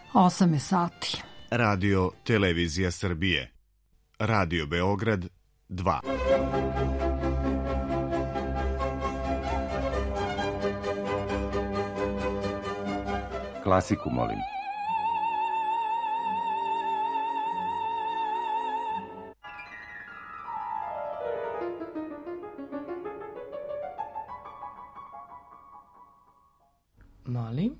8 je sati. Radio Televizija Srbije. Radio Beograd 2. Klasiku, molim. Molim?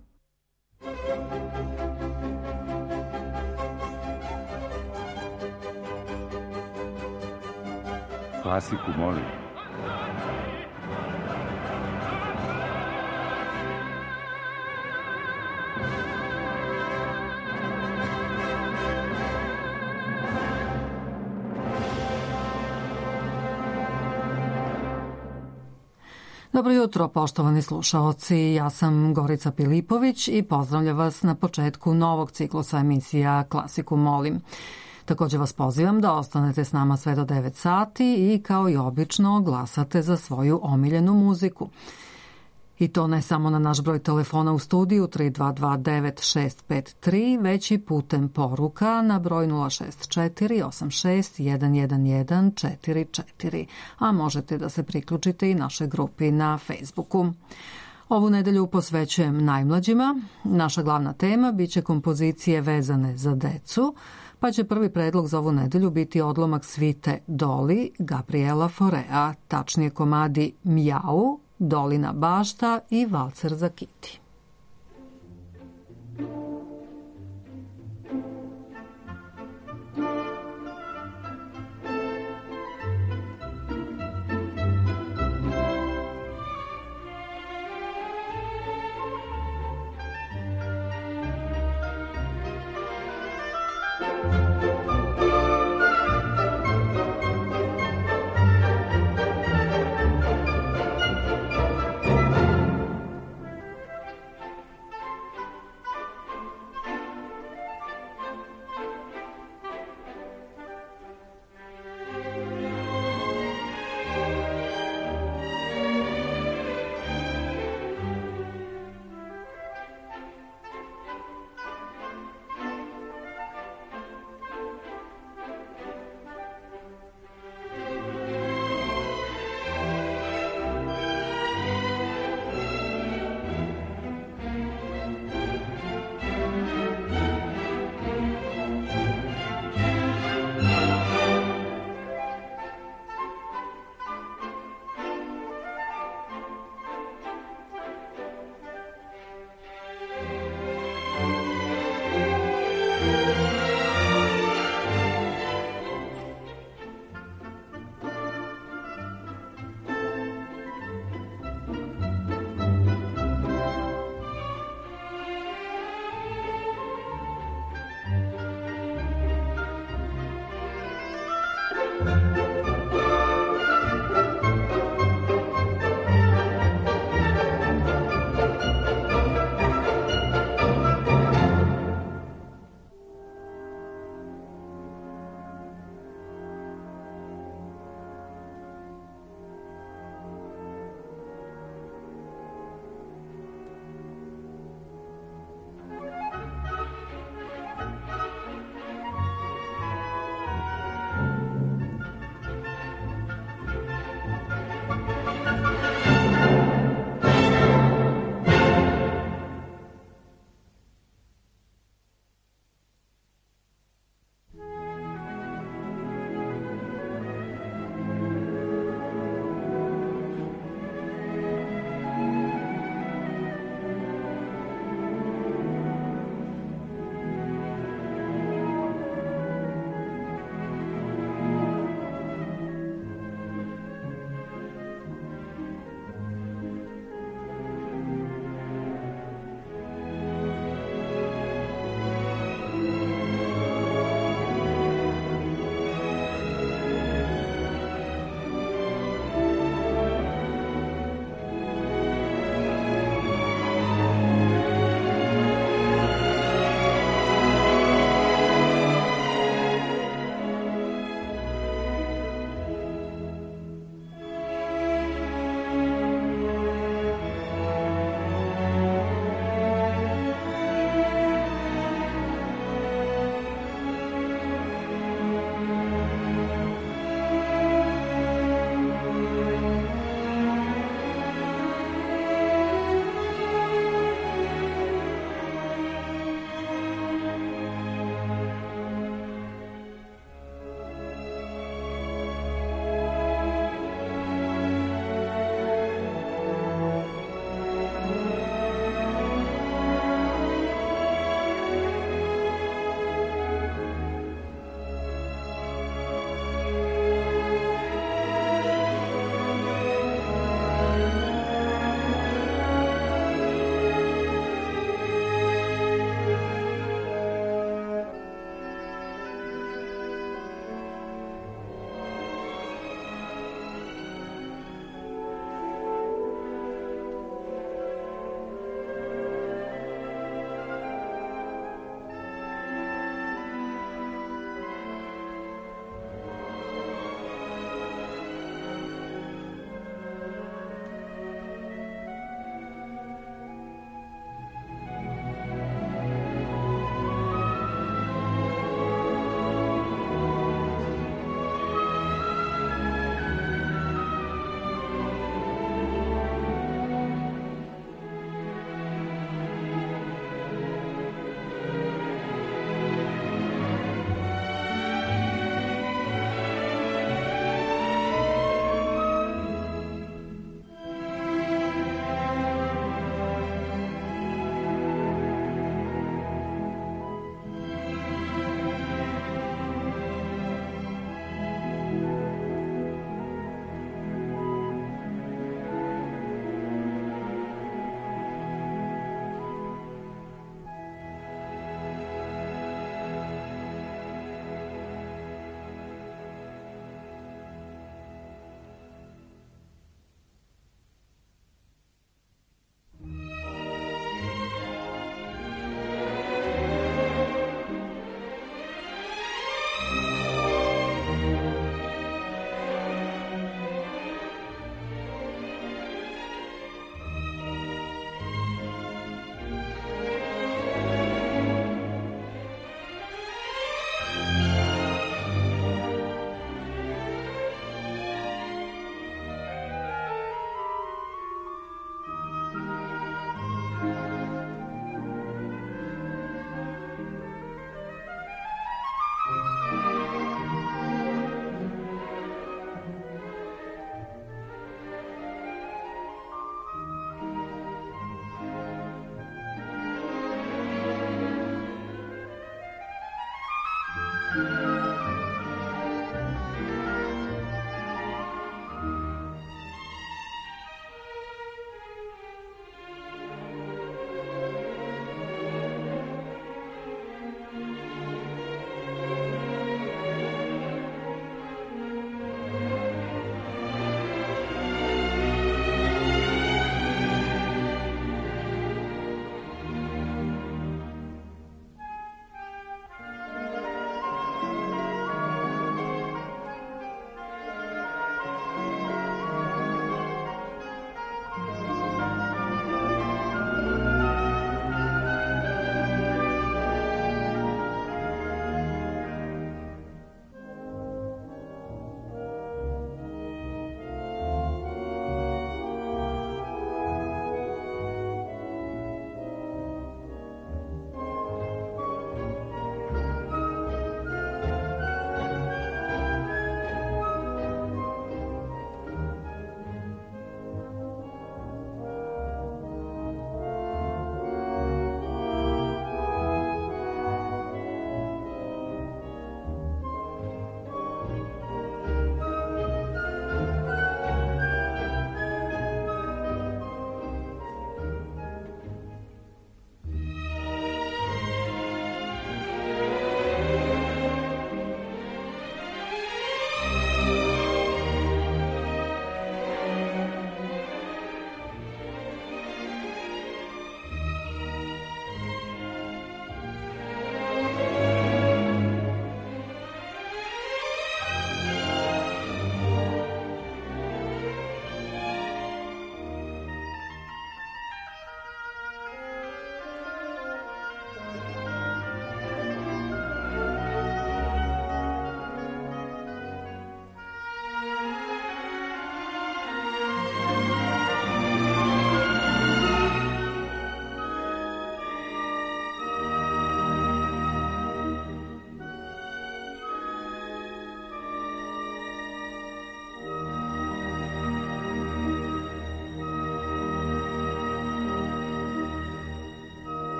Klasiku, molim. Dobro jutro, poštovani slušaoci. Ja sam Gorica Pilipović i pozdravljam vas na početku novog ciklusa emisija Klasiku molim. Također vas pozivam da ostanete s nama sve do 9 sati i kao i obično glasate za svoju omiljenu muziku. I to ne samo na naš broj telefona u studiju 3229-653, već i putem poruka na broj 064-86-111-44, a možete da se priključite i našoj grupi na Facebooku. Ovu nedelju posvećujem najmlađima. Naša glavna tema biće kompozicije vezane za decu, pa će prvi predlog za ovu nedelju biti odlomak svite Doli Gabriela Faurea, tačnije komadi Mjau, Dolina bašta i Valcer za Kiti.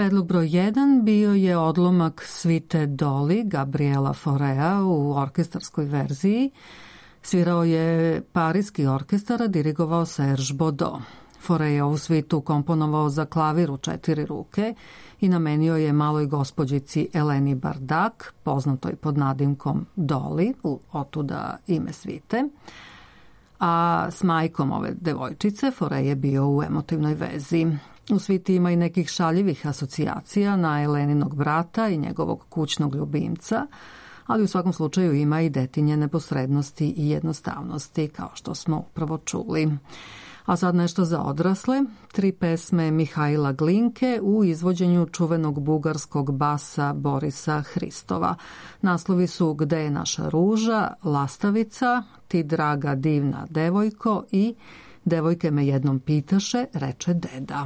Predlog broj 1 bio je odlomak svite Doli Gabriela Faurea u orkestarskoj verziji. Svirao je Parijski orkestar, a dirigovao Serge Bodot. Faure je ovu svitu komponovao za klavir u 4 ruke i namenio je maloj gospođici Eleni Bardak, poznatoj pod nadimkom Doli, otuda ime svite. A s majkom ove devojčice Faure je bio u emotivnoj vezi. U sviti ima i nekih šaljivih asocijacija na Eleninog brata i njegovog kućnog ljubimca, ali u svakom slučaju ima i detinje neposrednosti i jednostavnosti, kao što smo upravo čuli. A sad nešto za odrasle. 3 pesme Mihajla Glinke u izvođenju čuvenog bugarskog basa Borisa Hristova. Naslovi su Gde je naša ruža, Lastavica, Ti draga divna devojko i Devojke me jednom pitaše, reče deda.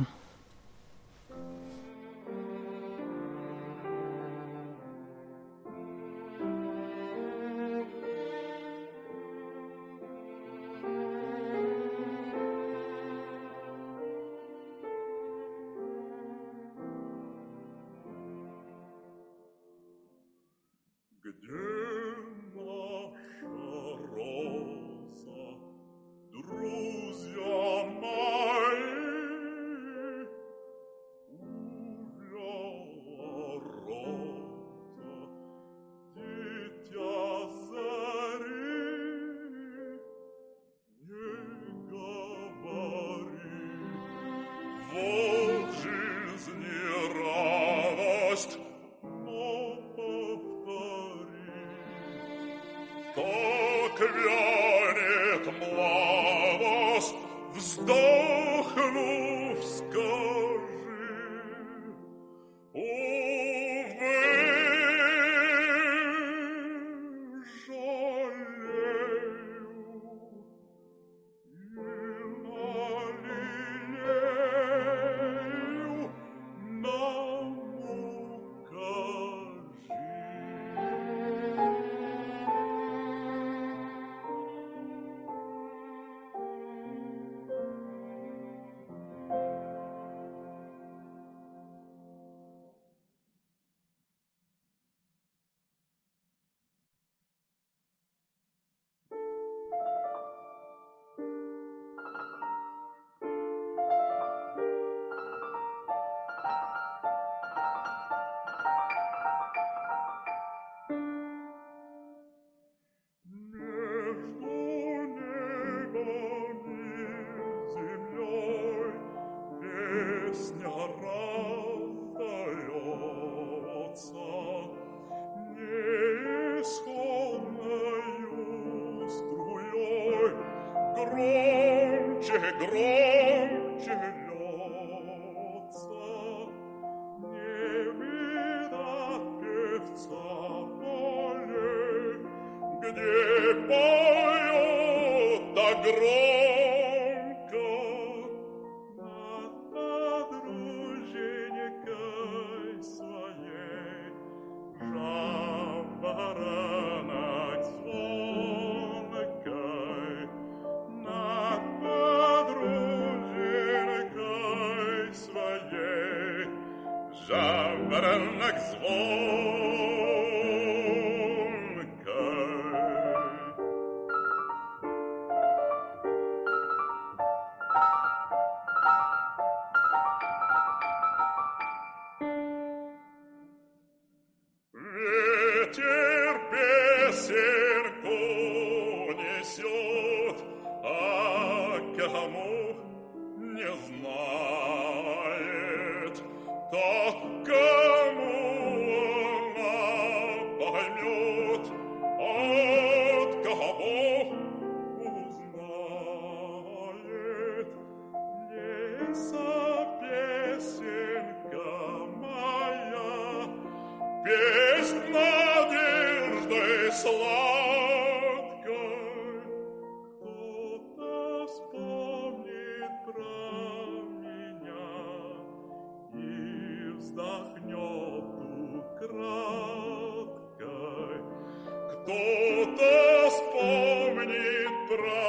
Кто-то вспомнит про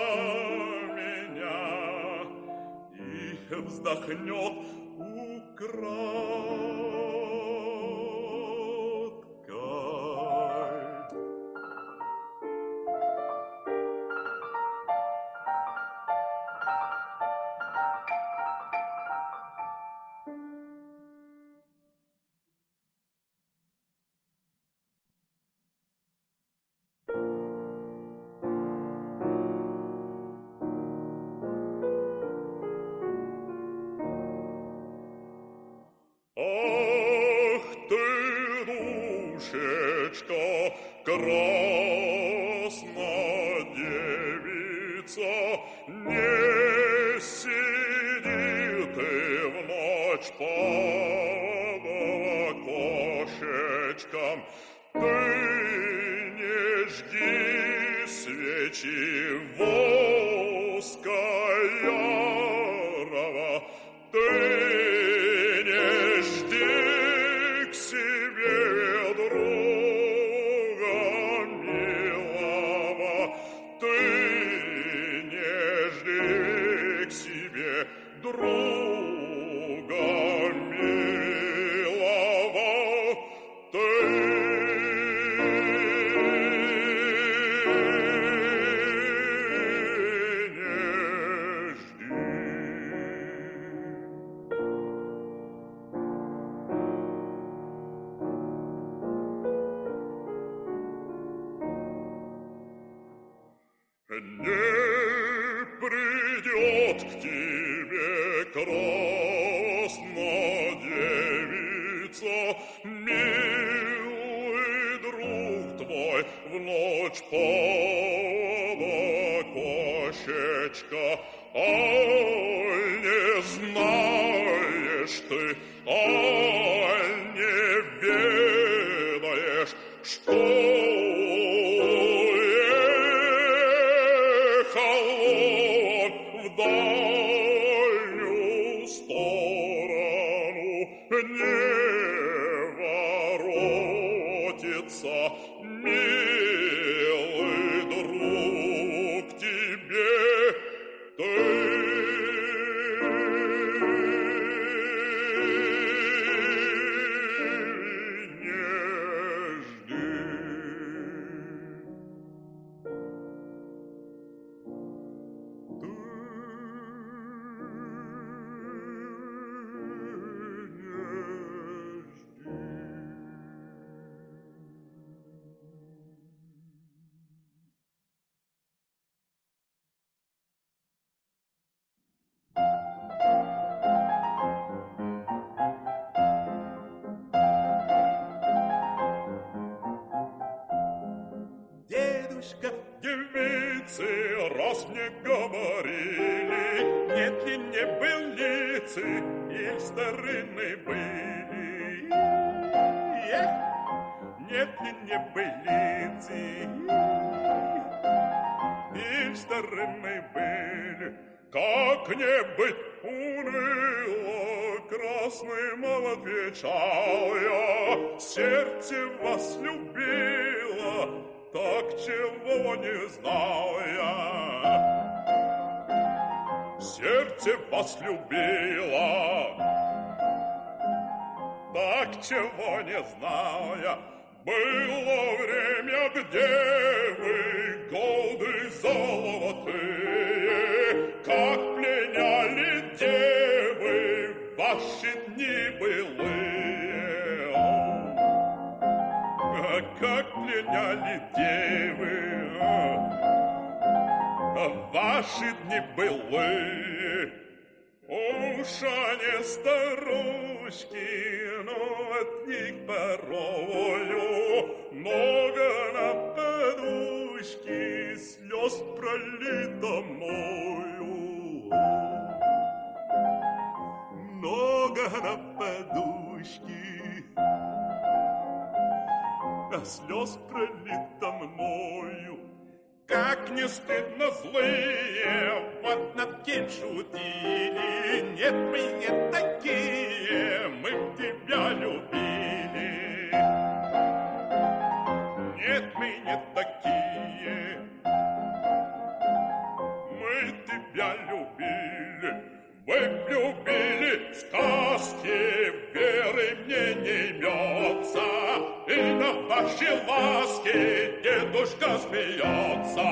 меня и вздохнет украдкой. красна девица, не сиди ты в ночь под окошечком, ты не жги свечи воска ярого, ты не жди к себе друга милого, ты не жди к себе друга милого, ты не придет к тебе красная девица, милый друг твой, в ночь под окошечко, аль не знаешь ты, аль не ведаешь, что в дальнюю сторону не воротится, милый друг тебе, ты не жди. Дедушка, девицы, раз мне говорили, нет ли не былицы, и старины были. Нет ли не былицы, и старины были. Как не быть уныло, красным отвечал я, сердце вас любило, так чего не знал я. Сердце вас любило, так чего не знал я. Было время, где вы, годы золотые, как пленяли девы ваши дни былые. Как пленяли девы ваши дни былые. Уж они старушки, но от них порою много на подушке слез пролито мною. Много на подушке слез пролито мною. Как не стыдно злые, вот над кем шутили. Нет, мы не такие, мы тебя любили. Нет, мы не такие, мы тебя любили. Вы любили сказки, веры мне не имется, и на ваши ласки дедушка смеется.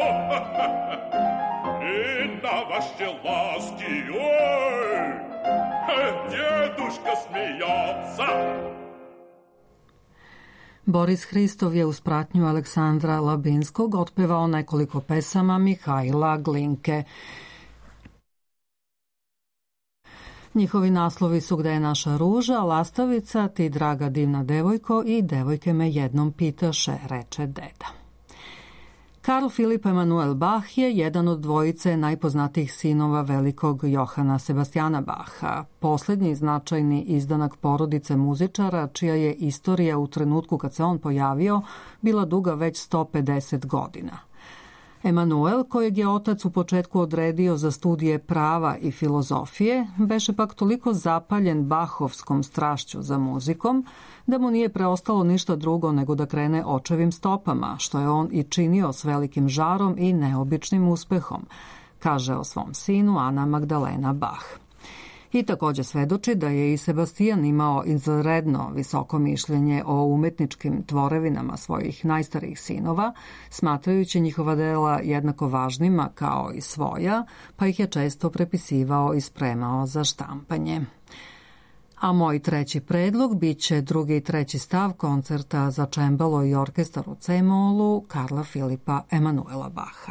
И на ваши ласки, ой, djeduška smijaca. Boris Hristov je uz pratnju Aleksandra Labinskog otpevao nekoliko pesama Mihajla Glinke. Njihovi naslovi su Gde je naša ruža, Lastavica, Ti draga divna devojko i Devojke me jednom pitaše, reče deda. Karl Filip Emanuel Bach je jedan od dvojice najpoznatijih sinova velikog Johana Sebastijana Bacha, poslednji značajni izdanak porodice muzičara, čija je istorija u trenutku kad se on pojavio bila duga već 150 godina. Emanuel, kojeg je otac u početku odredio za studije prava i filozofije, beše pak toliko zapaljen Bachovskom strašću za muzikom, da mu nije preostalo ništa drugo nego da krene očevim stopama, što je on i činio s velikim žarom i neobičnim uspehom, kaže o svom sinu Ana Magdalena Bach. I takođe svedoči da je i Sebastijan imao izredno visoko mišljenje o umetničkim tvorevinama svojih najstarijih sinova, smatrajući njihova dela jednako važnima kao i svoja, pa ih je često prepisivao i spremao za štampanje. A moj treći predlog biće drugi i treći stav koncerta za čembalo i orkestar u C-molu Karla Filipa Emanuela Bacha.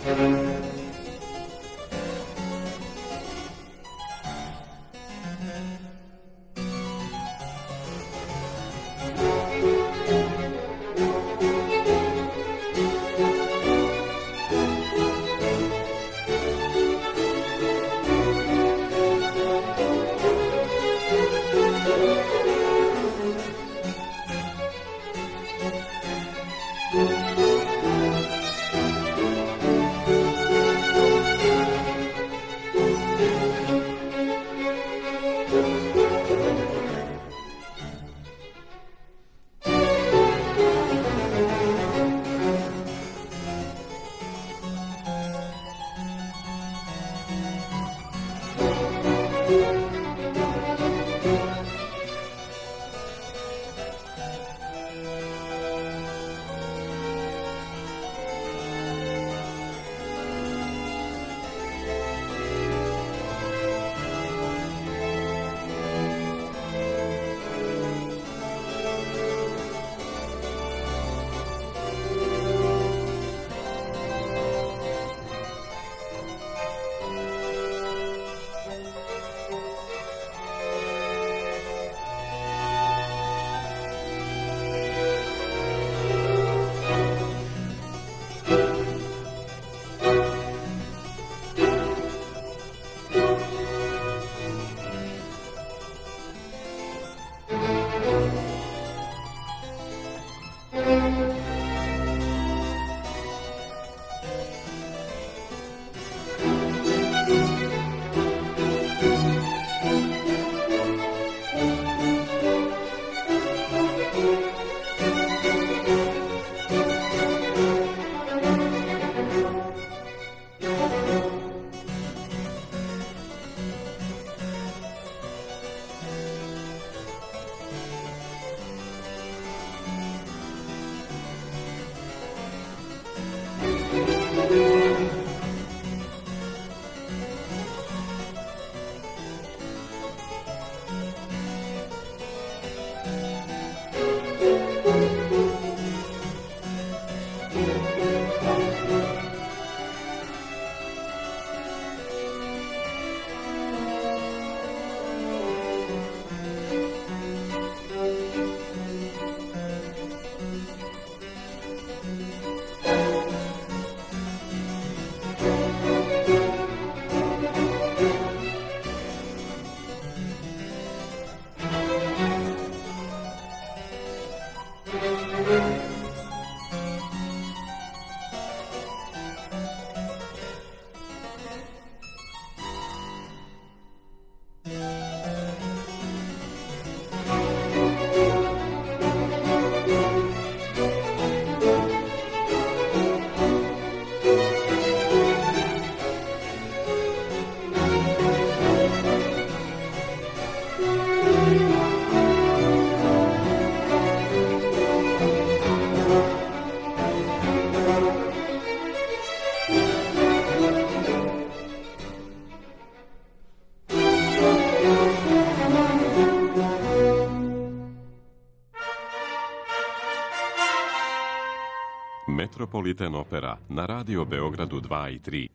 Metropolitan Opera na Radio Beogradu 2 i 3.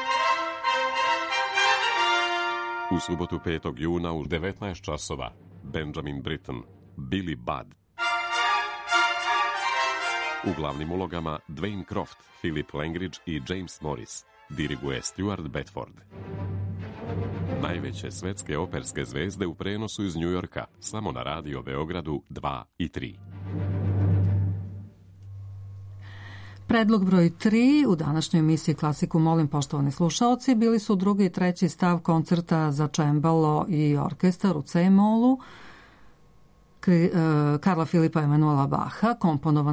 U subotu 5. juna u 19 časova Benjamin Britten, Billy Budd. U glavnim ulogama Dwayne Croft, Philip Langridge i James Morris. Diriguje Stuart Bedford. Najveće svetske operske zvezde u prenosu iz Njujorka, samo na Radio Beogradu 2 i 3. Predlog broj 3 u današnjoj emisiji Klasiku molim, poštovani slušaoci, bili su drugi i treći stav koncerta za čembalo i orkestar u C-molu Karla Filipa Emanuela Bacha, komponovan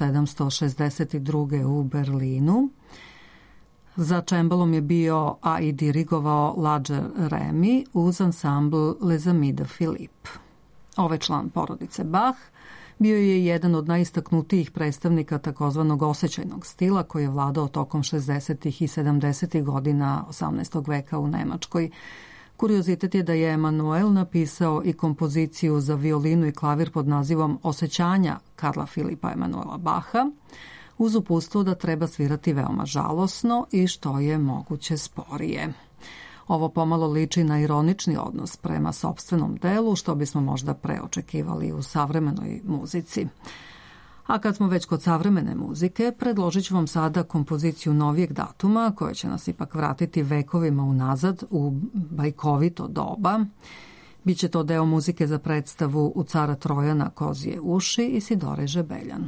1762. u Berlinu. Za čembalom je bio, a i dirigovao Lađer Remy uz ansambl Les Amis de Philippe. Ovaj član porodice Bach bio je jedan od najistaknutijih predstavnika takozvanog osjećajnog stila koji je vladao tokom 60. i 70. godina 18. veka u Nemačkoj. Kuriozitet je da je Emanuel napisao i kompoziciju za violinu i klavir pod nazivom Osjećanja Karla Filipa Emanuela Bacha. uz uputstvo da treba svirati veoma žalosno i što je moguće sporije. Ovo pomalo liči na ironični odnos prema sopstvenom delu, što bismo možda preočekivali u savremenoj muzici. A kad smo već kod savremene muzike, predložit ću vam sada kompoziciju novijeg datuma, koja će nas ipak vratiti vekovima unazad u bajkovito doba. Biće to deo muzike za predstavu U cara Trojana kozije uši Isidore Žebeljan.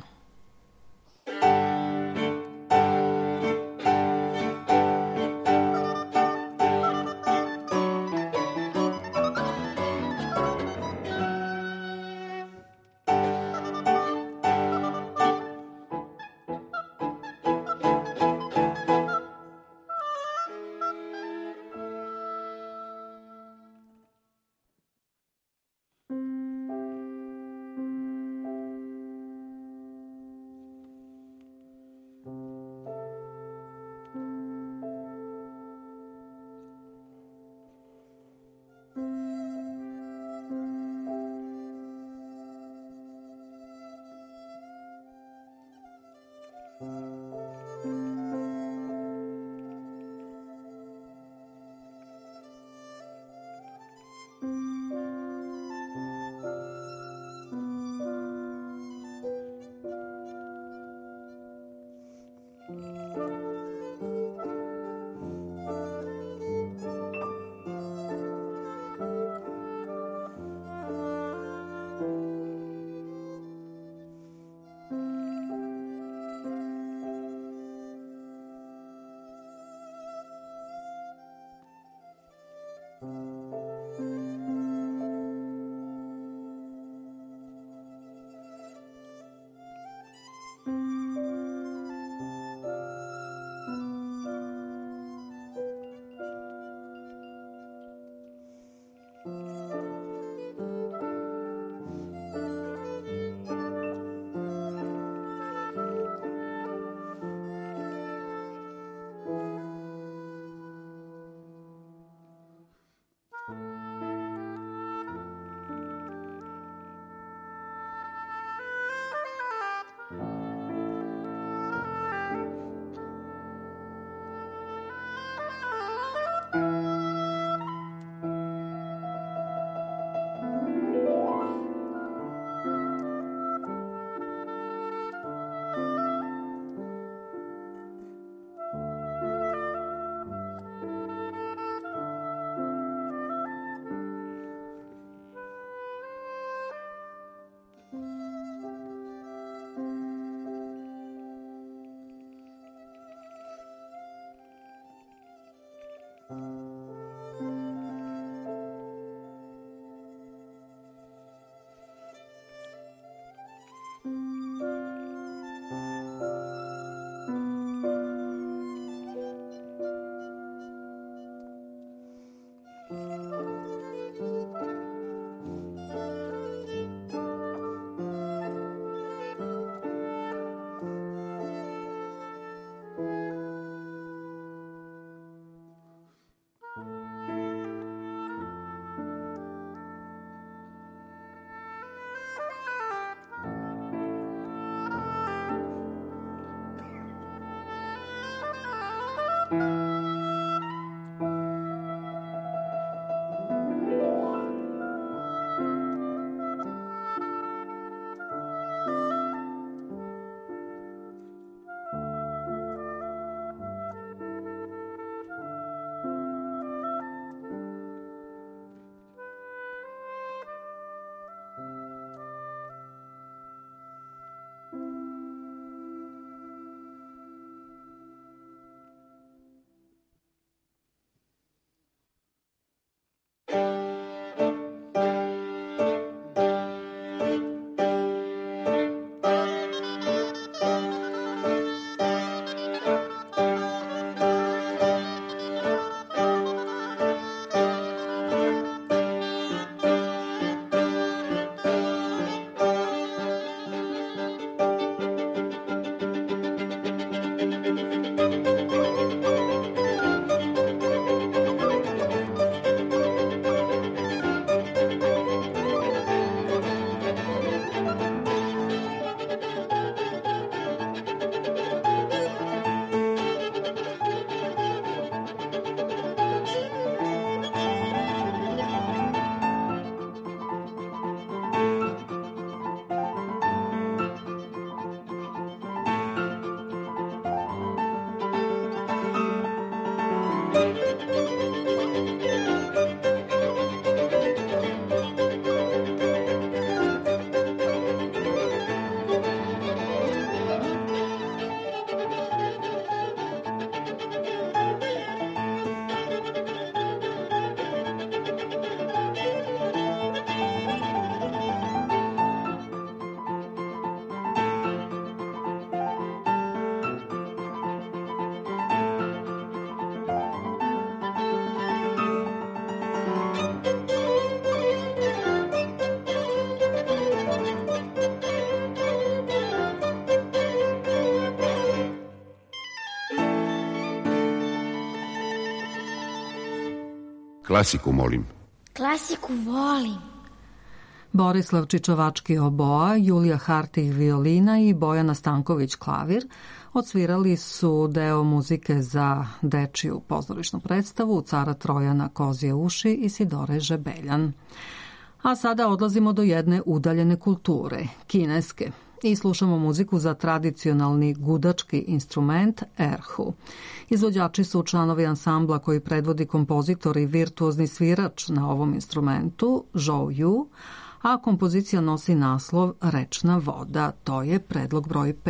Klasiku, molim. Klasiku volim. Borislav Čičovački oboa, Julija Hartig violina i Bojana Stanković klavir odsvirali su deo muzike za dečiju pozorišnu predstavu Cara Trojana Kozje uši i Sidore Žebeljan. A sada odlazimo do jedne udaljene kulture, kineske, i slušamo muziku za tradicionalni gudački instrument erhu. Izvođači su članovi ansambla koji predvodi kompozitor i virtuozni svirač na ovom instrumentu, Zhou Yu, a kompozicija nosi naslov Rečna voda, to je predlog broj 5.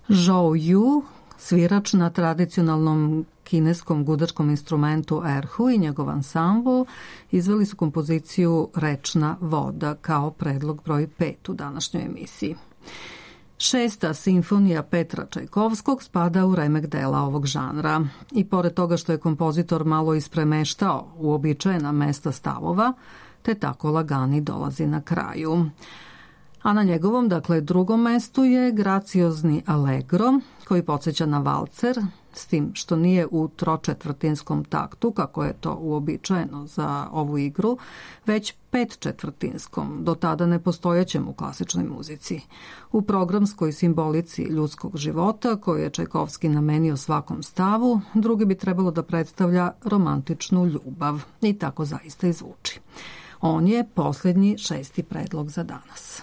Zhou Yu, svirač na tradicionalnom kineskom gudačkom instrumentu erhu i njegov ansambl izveli su kompoziciju Rečna voda kao predlog broj 5 u današnjoj emisiji. 6. simfonija Petra Čajkovskog spada u remek dela ovog žanra i pored toga što je kompozitor malo ispremeštao uobičajena mesta stavova, te tako lagani dolazi na kraju. A na njegovom, dakle, drugom mestu je graciozni allegro, koji podsjeća na valcer, s tim što nije u tročetvrtinskom taktu, kako je to uobičajeno za ovu igru, već petčetvrtinskom, do tada nepostojećem u klasičnoj muzici. U programskoj simbolici ljudskog života, koju je Čajkovski namenio svakom stavu, drugi bi trebalo da predstavlja romantičnu ljubav. I tako zaista i zvuči. On je posljednji 6. predlog za danas.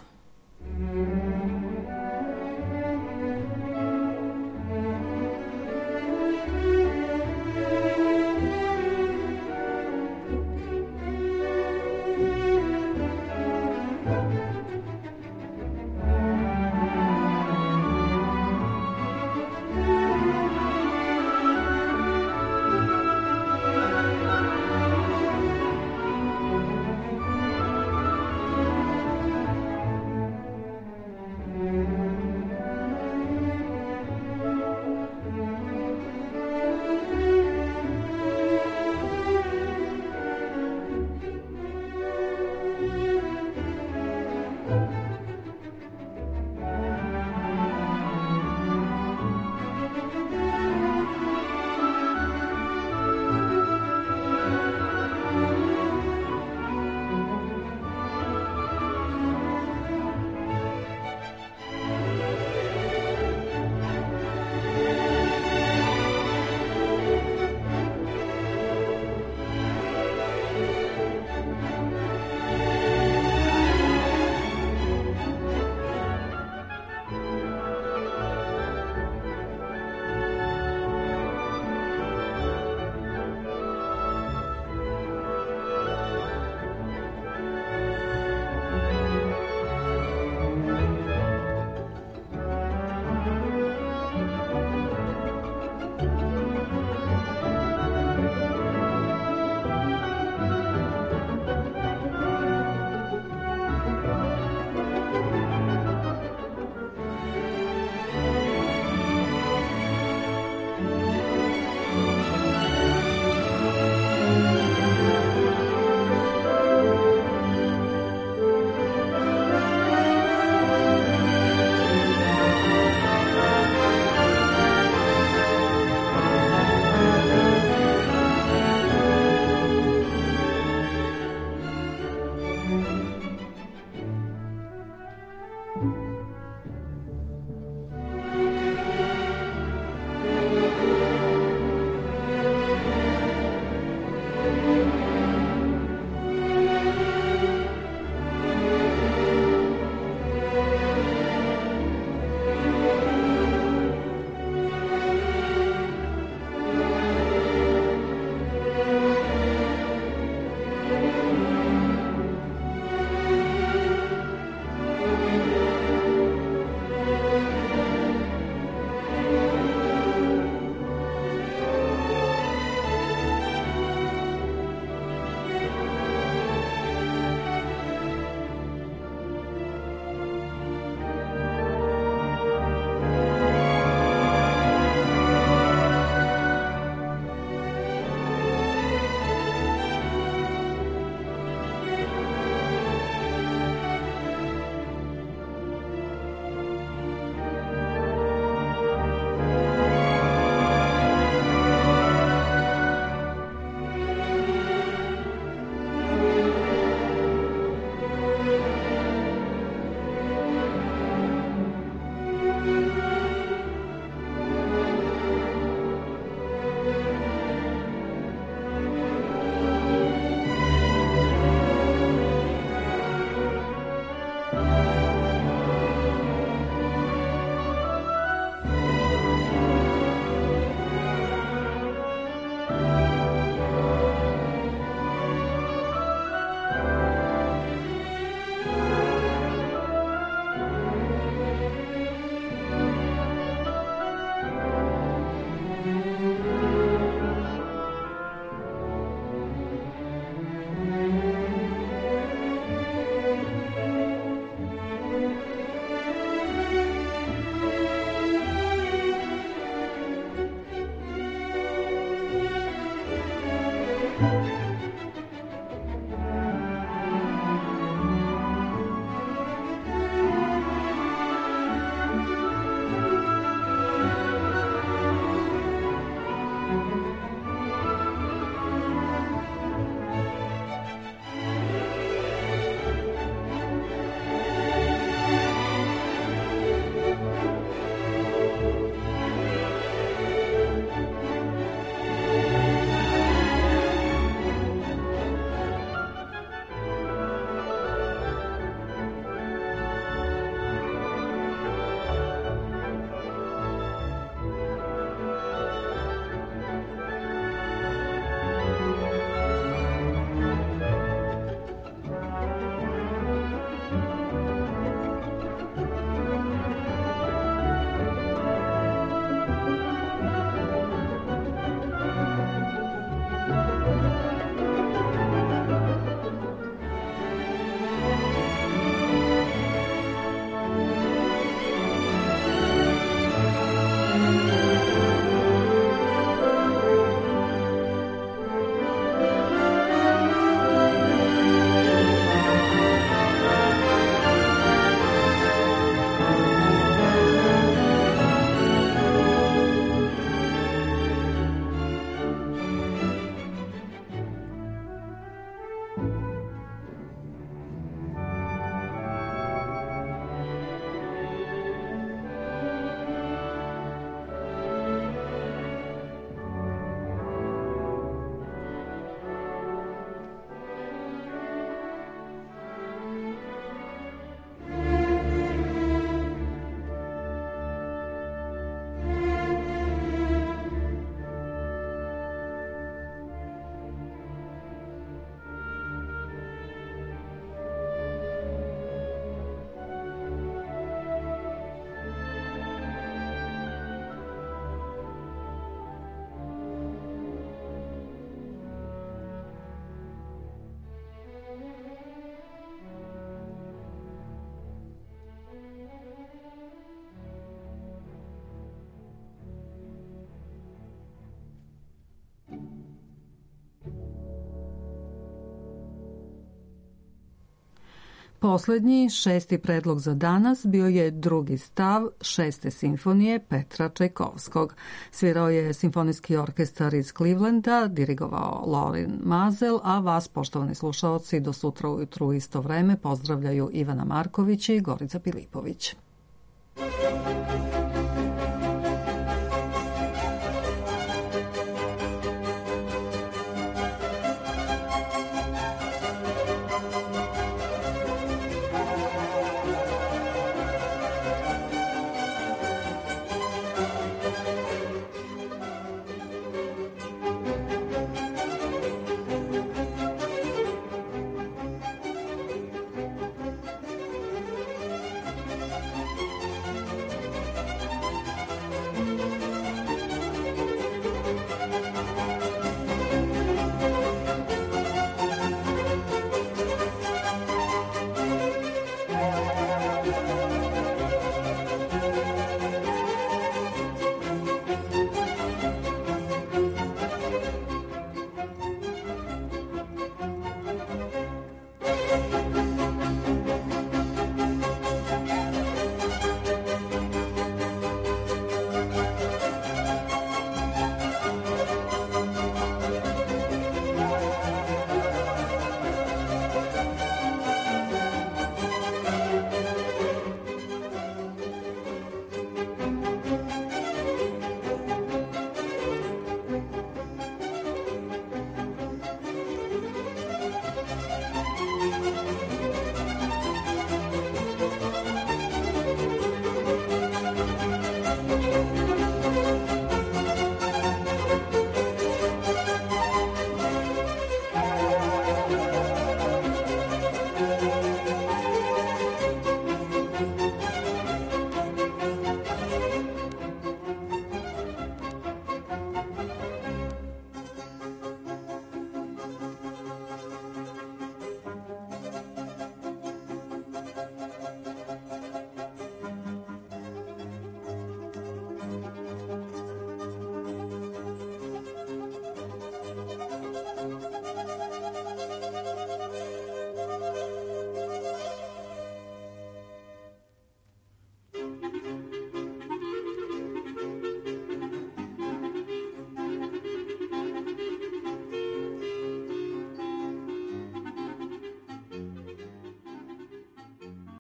Poslednji, 6. predlog za danas bio je drugi stav 6. simfonije Petra Čajkovskog. Svirao je Simfonijski orkestar iz Clevelanda, dirigovao Lorin Mazel, a vas, poštovani slušaoci, do sutra ujutru u isto vreme pozdravljaju Ivana Marković i Gorica Pilipović.